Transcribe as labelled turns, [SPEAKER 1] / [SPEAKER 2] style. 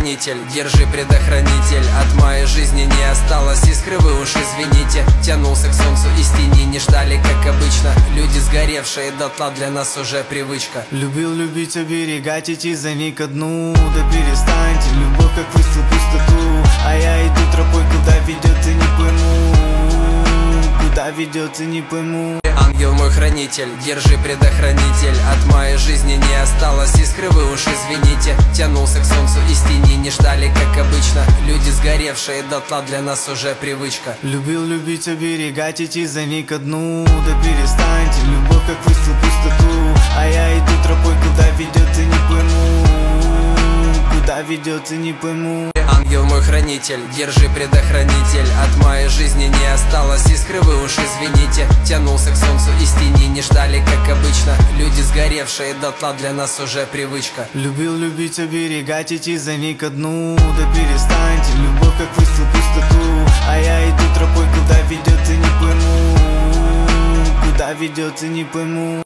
[SPEAKER 1] хранитель, держи, предохранитель. От моей жизни не осталось искры, вы уж извините. Тянулся к солнцу из тени, не ждали, как обычно. Люди сгоревшие дотла, для нас уже привычка.
[SPEAKER 2] Любил любить, оберегать, идти за ней ко дну. Да перестаньте, любовь как выстрел в пустоту. А я иду тропой, куда ведет и не пойму. Куда ведет и не пойму.
[SPEAKER 1] Ангел мой хранитель, держи, предохранитель. От моей жизни не осталось искры, вы уж извините. Тянулся к солнцу из тени, не ждали, как обычно. Люди сгоревшие дотла, для нас уже привычка.
[SPEAKER 2] Любил любить, оберегать, идти за ней ко дну. Да перестаньте, любовь как выстрел в пустоту. А я иду тропой, куда ведет и не пойму. Куда ведет и не пойму.
[SPEAKER 1] Ангел мой хранитель, держи, предохранитель. От моей жизни не осталось искры, вы уж извините. Тянулся к солнцу из тени, не ждали, как обычно. Люди сгоревшие дотла, для нас уже привычка.
[SPEAKER 2] Любил любить, оберегать, идти за ней ко дну. Да перестаньте, любовь как выстрел в пустоту. А я иду тропой, куда ведет и не пойму. Куда ведет и не пойму.